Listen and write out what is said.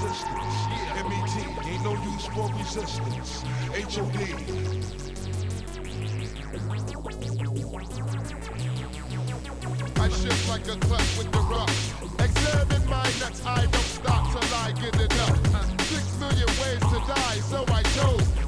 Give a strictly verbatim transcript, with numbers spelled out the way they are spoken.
resistance. M E T, ain't no use for resistance. H O D. I shift like a clock with the rock. Examine my nuts, I don't stop till I get it up. Six million ways to die, so I chose